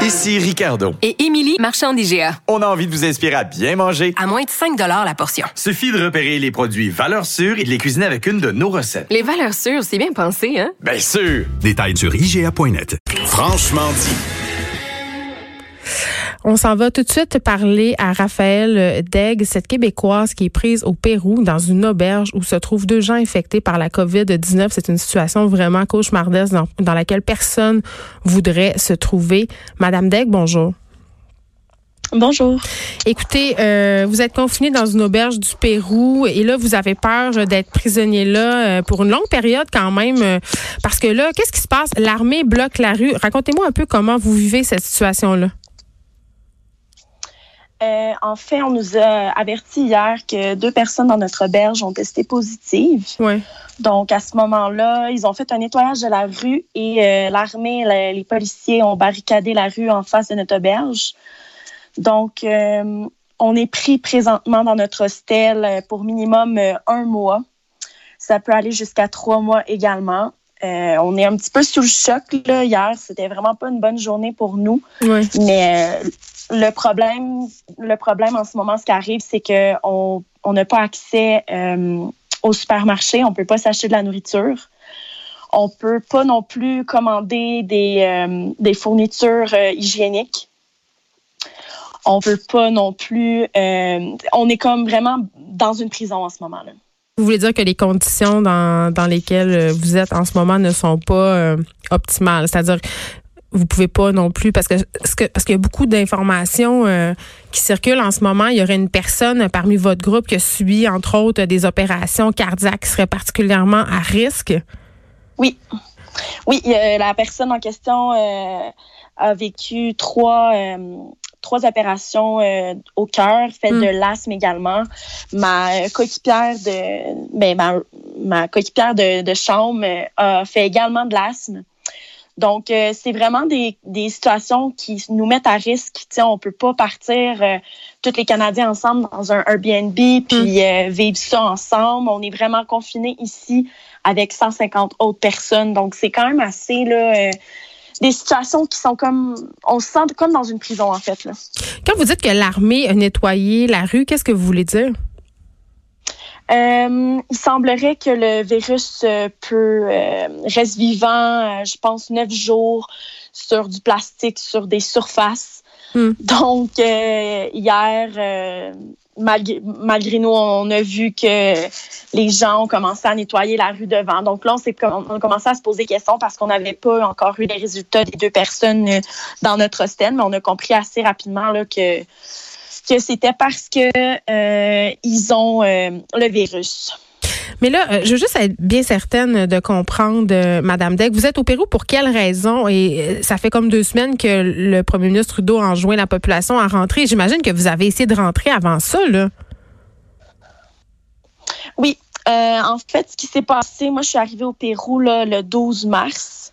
Ici Ricardo. Et Émilie, marchand d'IGA. On a envie de vous inspirer à bien manger. À moins de 5 $ la portion. Suffit de repérer les produits valeurs sûres et de les cuisiner avec une de nos recettes. Les valeurs sûres, c'est bien pensé, hein? Bien sûr! Détails sur IGA.net. Franchement dit. On s'en va tout de suite parler à Raphaëlle Daigle, cette Québécoise qui est prise au Pérou dans une auberge où se trouvent 2 gens infectés par la COVID-19. C'est une situation vraiment cauchemardesque dans laquelle personne voudrait se trouver. Madame Daigle, bonjour. Bonjour. Écoutez, vous êtes confinée dans une auberge du Pérou et là, vous avez peur d'être prisonnier là pour une longue période quand même. Parce que là, qu'est-ce qui se passe? L'armée bloque la rue. Racontez-moi un peu comment vous vivez cette situation-là. En fait, on nous a averti hier que 2 personnes dans notre auberge ont testé positives. Ouais. Donc, à ce moment-là, ils ont fait un nettoyage de la rue et l'armée, les policiers ont barricadé la rue en face de notre auberge. Donc, on est pris présentement dans notre hostel pour minimum 1 mois. Ça peut aller jusqu'à 3 mois également. On est un petit peu sous le choc là, hier. C'était vraiment pas une bonne journée pour nous. Oui. Mais le problème en ce moment, ce qui arrive, c'est qu'on n'a pas accès au supermarché. On peut pas s'acheter de la nourriture. On peut pas non plus commander des fournitures hygiéniques. On peut pas non plus... on est comme vraiment dans une prison en ce moment-là. Vous voulez dire que les conditions dans lesquelles vous êtes en ce moment ne sont pas optimales, c'est-à-dire vous pouvez pas non plus parce qu'il y a beaucoup d'informations qui circulent en ce moment. Il y aurait une personne parmi votre groupe qui a subi entre autres des opérations cardiaques qui seraient particulièrement à risque. Oui, la personne en question a vécu 3 opérations au cœur, fait de l'asthme également. Ma coéquipière de chambre a fait également de l'asthme. Donc, c'est vraiment des situations qui nous mettent à risque. Tu sais, on peut pas partir tous les Canadiens ensemble dans un Airbnb puis vivre ça ensemble. On est vraiment confinés ici avec 150 autres personnes. Donc, c'est quand même assez là. Des situations qui sont comme... On se sent comme dans une prison, en fait. Là. Quand vous dites que l'armée a nettoyé la rue, qu'est-ce que vous voulez dire? Il semblerait que le virus reste vivant, je pense, 9 jours sur du plastique, sur des surfaces. Donc, hier... Malgré nous, on a vu que les gens ont commencé à nettoyer la rue devant. Donc là, on a commencé à se poser des questions parce qu'on n'avait pas encore eu les résultats des 2 personnes dans notre hostel, mais on a compris assez rapidement là, que c'était parce que ils ont le virus. Mais là, je veux juste être bien certaine de comprendre, Madame Daigle, vous êtes au Pérou pour quelle raison? Et ça fait comme 2 semaines que le premier ministre Trudeau a enjoint la population à rentrer. J'imagine que vous avez essayé de rentrer avant ça, là. Oui. En fait, ce qui s'est passé, moi, je suis arrivée au Pérou là, le 12 mars.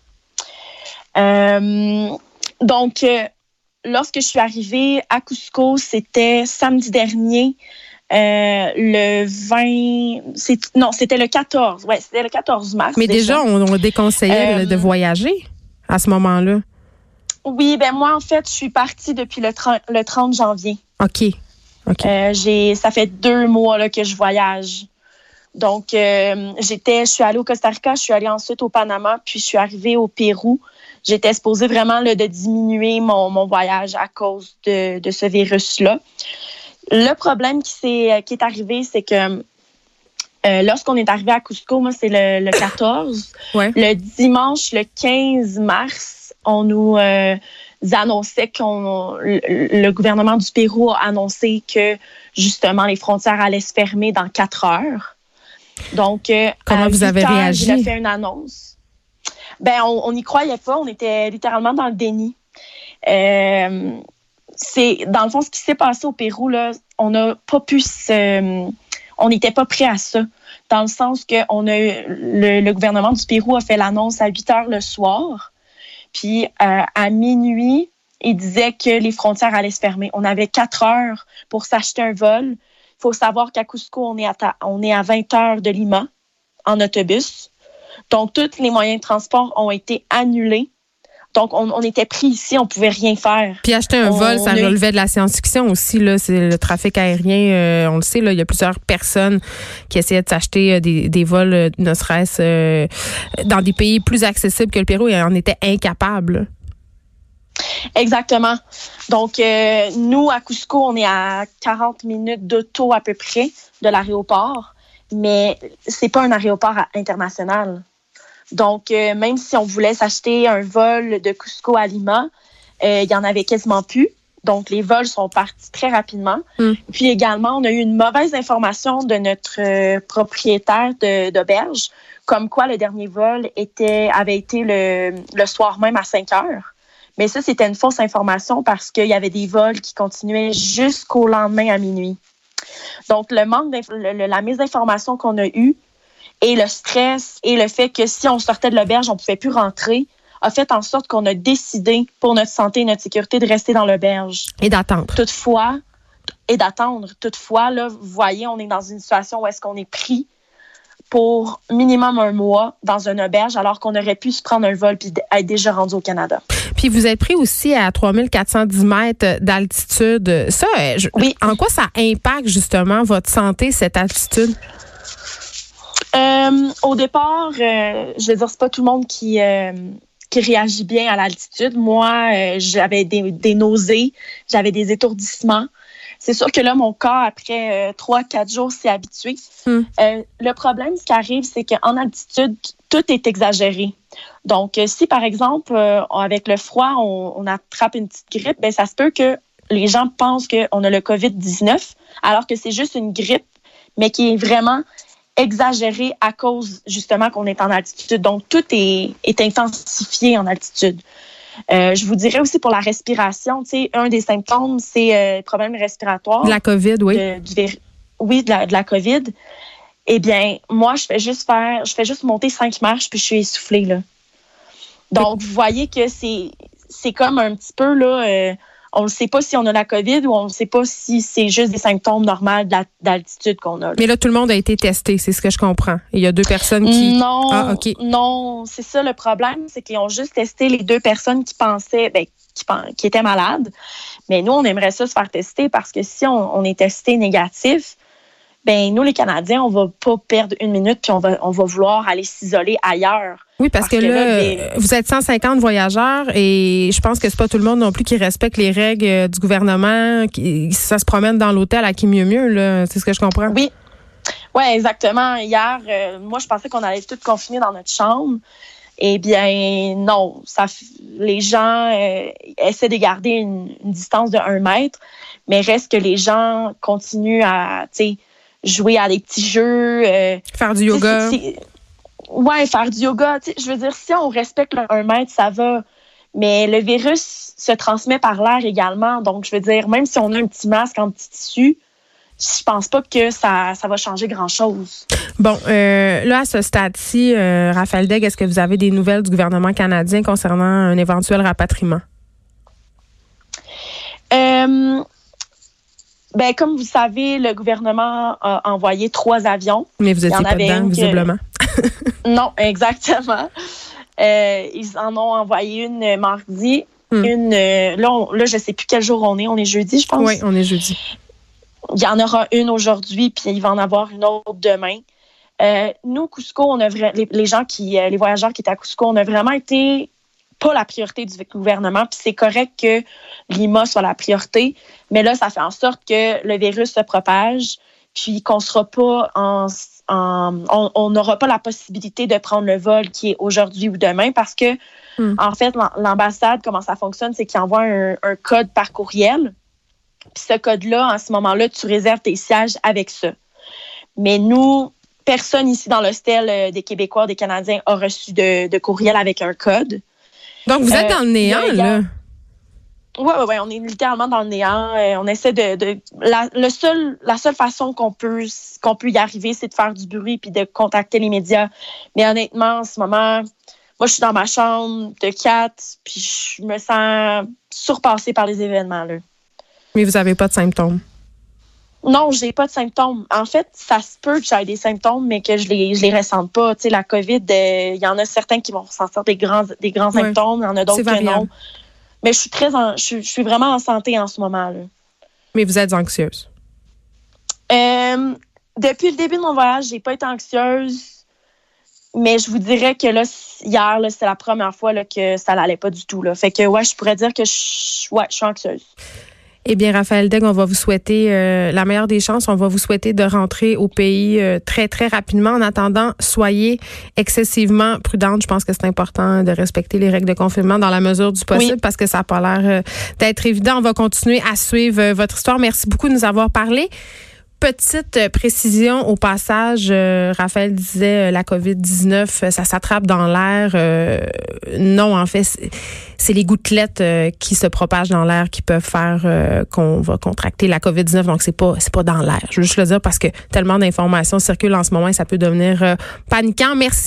Donc, lorsque je suis arrivée à Cusco, c'était samedi dernier. Le 20... c'était le 14. Ouais, c'était le 14 mars. Mais déjà, on déconseillait de voyager à ce moment-là. Oui, ben moi, en fait, je suis partie depuis le 30 janvier. OK. Ça fait 2 mois là, que je voyage. Donc, je suis allée au Costa Rica, je suis allée ensuite au Panama, puis je suis arrivée au Pérou. J'étais supposée vraiment là, de diminuer mon voyage à cause de ce virus-là. Le problème qui est arrivé, c'est que lorsqu'on est arrivé à Cusco, moi, c'est le 14. Ouais. Le dimanche, le 15 mars, on nous annonçait le gouvernement du Pérou a annoncé que, justement, les frontières allaient se fermer dans 4 heures. Donc, comment vous avez réagi? Il a fait une annonce. Ben, on n'y croyait pas. On était littéralement dans le déni. C'est dans le fond ce qui s'est passé au Pérou là, on n'a pas pu on n'était pas prêt à ça dans le sens que le gouvernement du Pérou a fait l'annonce à 8h le soir, puis à minuit il disait que les frontières allaient se fermer. On avait 4 heures pour s'acheter un vol. Il faut savoir qu'à Cusco on est à 20 heures de Lima en autobus, donc tous les moyens de transport ont été annulés. Donc, on était pris ici, on pouvait rien faire. Puis acheter un vol, ça relevait de la science-fiction aussi. Là, c'est le trafic aérien, on le sait, là, il y a plusieurs personnes qui essayaient de s'acheter des vols, ne serait-ce dans des pays plus accessibles que le Pérou, et en étaient incapables. Exactement. Donc, nous, à Cusco, on est à 40 minutes d'auto à peu près de l'aéroport, mais c'est pas un aéroport international. Donc, même si on voulait s'acheter un vol de Cusco à Lima, il y en avait quasiment plus. Donc, les vols sont partis très rapidement. Puis également, on a eu une mauvaise information de notre propriétaire d'auberge, comme quoi le dernier vol avait été le soir même à 5 heures. Mais ça, c'était une fausse information parce qu'il y avait des vols qui continuaient jusqu'au lendemain à minuit. Donc, le manque la mésinformation qu'on a eue et le stress et le fait que si on sortait de l'auberge, on ne pouvait plus rentrer, a fait en sorte qu'on a décidé, pour notre santé et notre sécurité, de rester dans l'auberge. Et d'attendre. Toutefois, là, vous voyez, on est dans une situation où est-ce qu'on est pris pour minimum 1 mois dans une auberge, alors qu'on aurait pu se prendre un vol et être déjà rendu au Canada. Puis vous êtes pris aussi à 3410 mètres d'altitude. Ça, oui. En quoi ça impacte justement votre santé, cette altitude? Au départ, je veux dire, c'est pas tout le monde qui réagit bien à l'altitude. Moi, j'avais des nausées, j'avais des étourdissements. C'est sûr que là, mon corps, après 3-4 jours, s'est habitué. Le problème, ce qui arrive, c'est qu'en altitude, tout est exagéré. Donc, si, par exemple, avec le froid, on attrape une petite grippe, ben ça se peut que les gens pensent qu'on a le COVID-19, alors que c'est juste une grippe, mais qui est vraiment exagérée à cause, justement, qu'on est en altitude. Donc, tout est intensifié en altitude. Je vous dirais aussi pour la respiration, tu sais, un des symptômes, c'est le problème respiratoire. De la COVID, oui. De la COVID. Eh bien, moi, je fais juste monter 5 marches, puis je suis essoufflée, là. Donc, vous voyez que c'est comme un petit peu, là, on ne sait pas si on a la COVID ou on ne sait pas si c'est juste des symptômes normaux d'altitude qu'on a. Là. Mais là, tout le monde a été testé, c'est ce que je comprends. Il y a 2 personnes qui... Non, c'est ça le problème, c'est qu'ils ont juste testé les 2 personnes qui pensaient, qui étaient malades. Mais nous, on aimerait ça se faire tester parce que si on est testé négatif, ben nous, les Canadiens, on va pas perdre 1 minute puis on va vouloir aller s'isoler ailleurs. Oui, parce que là, vous êtes 150 voyageurs et je pense que c'est pas tout le monde non plus qui respecte les règles du gouvernement. Ça se promène dans l'hôtel à qui mieux, là. C'est ce que je comprends. Oui. Oui, exactement. Hier, moi, je pensais qu'on allait tous confiner dans notre chambre. Eh bien, non. Les gens essaient de garder une distance de 1 mètre, mais reste que les gens continuent à, jouer à des petits jeux. Faire du yoga. Oui, faire du yoga. Je veux dire, si on respecte le 1 mètre, ça va. Mais le virus se transmet par l'air également. Donc, je veux dire, même si on a un petit masque en petit tissu, je pense pas que ça va changer grand-chose. Bon, là, à ce stade-ci, Raphaël Daigle, est-ce que vous avez des nouvelles du gouvernement canadien concernant un éventuel rapatriement? Comme vous savez, le gouvernement a envoyé 3 avions. Mais vous étiez pas dedans, visiblement. Non, exactement. Ils en ont envoyé une mardi. Là, je sais plus quel jour on est. On est jeudi, je pense. Oui, on est jeudi. Il y en aura une aujourd'hui, puis il va en avoir une autre demain. Nous, Cusco, les voyageurs qui étaient à Cusco, on a vraiment été pas la priorité du gouvernement, puis c'est correct que Lima soit la priorité, mais là, ça fait en sorte que le virus se propage, puis qu'on sera pas on n'aura pas la possibilité de prendre le vol qui est aujourd'hui ou demain parce que, en fait, l'ambassade, comment ça fonctionne, c'est qu'ils envoient un code par courriel. Puis ce code-là, en ce moment-là, tu réserves tes sièges avec ça. Mais nous, personne ici dans l'hostel des Québécois, des Canadiens a reçu de courriel avec un code. Donc, vous êtes dans le néant, là? Oui, on est littéralement dans le néant. On essaie la seule façon qu'on peut y arriver, c'est de faire du bruit puis de contacter les médias. Mais honnêtement, en ce moment, moi, je suis dans ma chambre de 4 puis je me sens surpassée par les événements, là. Mais vous n'avez pas de symptômes? Non, j'ai pas de symptômes. En fait, ça se peut que j'aie des symptômes, mais que je les ressente pas. Tu sais, la COVID, il y en a certains qui vont ressentir des grands symptômes, il y en a d'autres que non. Mais je suis vraiment en santé en ce moment-là. Mais vous êtes anxieuse? Depuis le début de mon voyage, j'ai pas été anxieuse. Mais je vous dirais que là, hier, là, c'est la première fois là, que ça n'allait pas du tout. Là. Fait que je pourrais dire que je suis anxieuse. Eh bien, Raphaël Daigle, on va vous souhaiter la meilleure des chances. On va vous souhaiter de rentrer au pays très, très rapidement. En attendant, soyez excessivement prudente. Je pense que c'est important de respecter les règles de confinement dans la mesure du possible parce que ça n'a pas l'air d'être évident. On va continuer à suivre votre histoire. Merci beaucoup de nous avoir parlé. Petite précision au passage, Raphaël disait la COVID-19, ça s'attrape dans l'air. Non, en fait, c'est les gouttelettes qui se propagent dans l'air qui peuvent faire qu'on va contracter la COVID-19. Donc, c'est pas dans l'air. Je veux juste le dire parce que tellement d'informations circulent en ce moment et ça peut devenir paniquant. Merci.